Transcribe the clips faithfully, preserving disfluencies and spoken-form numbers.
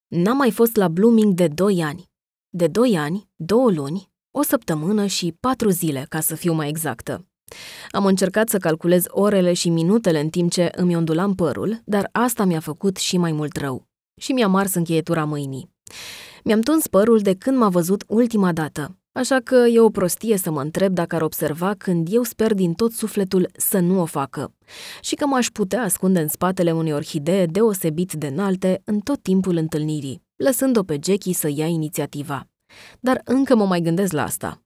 N-am mai fost la Blooming de doi ani. De doi ani, două luni, o săptămână și patru zile, ca să fiu mai exactă. Am încercat să calculez orele și minutele în timp ce îmi ondulam părul, dar asta mi-a făcut și mai mult rău. Și mi-a mars încheietura mâinii. Mi-am tuns părul de când m-a văzut ultima dată, așa că e o prostie să mă întreb dacă ar observa când eu sper din tot sufletul să nu o facă și că m-aș putea ascunde în spatele unei orhidee deosebit de înalte în tot timpul întâlnirii, lăsând-o pe Jackie să ia inițiativa. Dar încă mă mai gândesc la asta.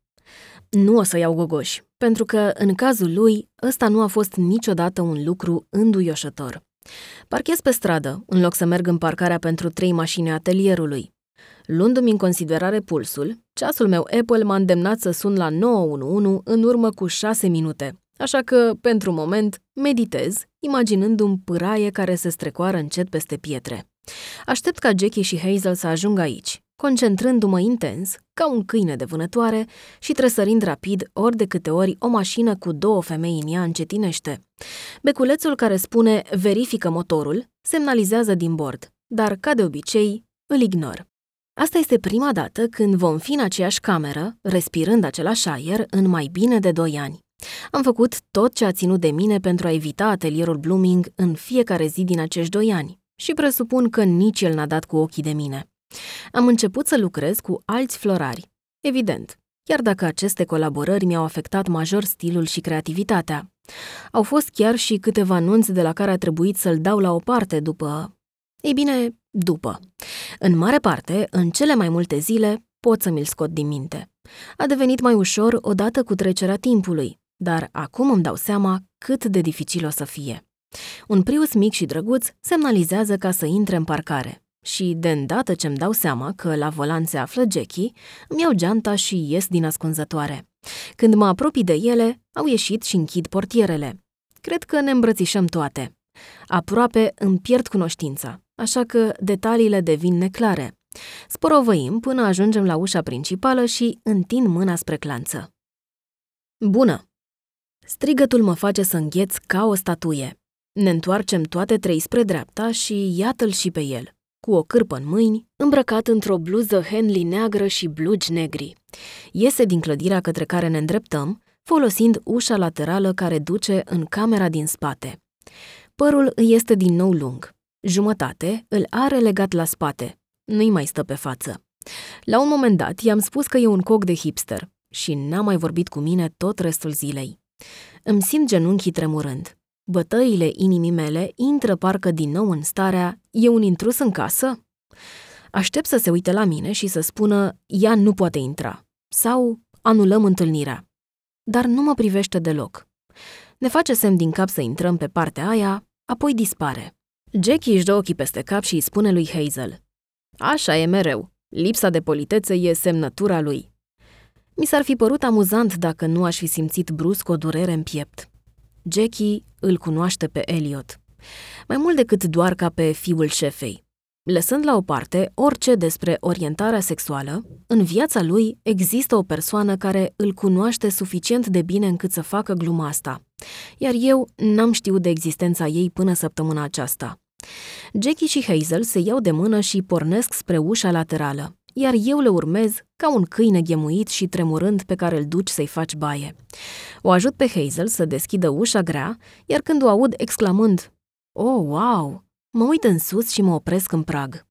Nu o să iau gogoși, pentru că, în cazul lui, ăsta nu a fost niciodată un lucru înduioșător. Parchez pe stradă, în loc să merg în parcarea pentru trei mașini a atelierului. Luându-mi în considerare pulsul, ceasul meu Apple m-a îndemnat să sun la nouă unu unu în urmă cu șase minute, așa că, pentru moment, meditez, imaginându-mi pâraie care se strecoară încet peste pietre. Aștept ca Jackie și Hazel să ajungă aici, concentrându-mă intens, ca un câine de vânătoare și tresărind rapid ori de câte ori o mașină cu două femei în ea încetinește. Beculețul care spune verifică motorul semnalizează din bord, dar, ca de obicei, îl ignor. Asta este prima dată când vom fi în aceeași cameră, respirând același aer, în mai bine de doi ani. Am făcut tot ce a ținut de mine pentru a evita atelierul Blooming în fiecare zi din acești doi ani și presupun că nici el n-a dat cu ochii de mine. Am început să lucrez cu alți florari. Evident, chiar dacă aceste colaborări mi-au afectat major stilul și creativitatea. Au fost chiar și câteva nunți de la care a trebuit să-l dau la o parte după... Ei bine, după. În mare parte, în cele mai multe zile, pot să mi-l scot din minte. A devenit mai ușor odată cu trecerea timpului, dar acum îmi dau seama cât de dificil o să fie. Un Prius mic și drăguț semnalizează ca să intre în parcare și, de îndată ce-mi dau seama că la volan se află Jackie, îmi iau geanta și ies din ascunzătoare. Când mă apropii de ele, au ieșit și închid portierele. Cred că ne îmbrățișăm toate. Aproape îmi pierd cunoștința, așa că detaliile devin neclare. Sporovăim până ajungem la ușa principală și întind mâna spre clanță. Bună! Strigătul mă face să îngheț ca o statuie. Ne întoarcem toate trei spre dreapta și iată-l și pe el, cu o cârpă în mâini, îmbrăcat într-o bluză Henley neagră și blugi negri. Iese din clădirea către care ne îndreptăm, folosind ușa laterală care duce în camera din spate. Părul îi este din nou lung. Jumătate îl are legat la spate. Nu-i mai stă pe față. La un moment dat i-am spus că e un coc de hipster și n-a mai vorbit cu mine tot restul zilei. Îmi simt genunchii tremurând. Bătăile inimii mele intră parcă din nou în starea "e un intrus în casă?" Aștept să se uite la mine și să spună "ea nu poate intra" sau "anulăm întâlnirea". Dar nu mă privește deloc. Ne face semn din cap să intrăm pe partea aia, apoi dispare. Jackie își dă ochii peste cap și îi spune lui Hazel: "Așa e mereu. Lipsa de politețe e semnătura lui." Mi s-ar fi părut amuzant dacă nu aș fi simțit brusc o durere în piept. Jackie îl cunoaște pe Elliot. Mai mult decât doar ca pe fiul șefei. Lăsând la o parte orice despre orientarea sexuală, în viața lui există o persoană care îl cunoaște suficient de bine încât să facă gluma asta, iar eu n-am știut de existența ei până săptămâna aceasta. Jackie și Hazel se iau de mână și pornesc spre ușa laterală, iar eu le urmez ca un câine ghemuit și tremurând pe care îl duci să-i faci baie. O ajut pe Hazel să deschidă ușa grea, iar când o aud exclamând "Oh, wow!", mă uit în sus și mă opresc în prag.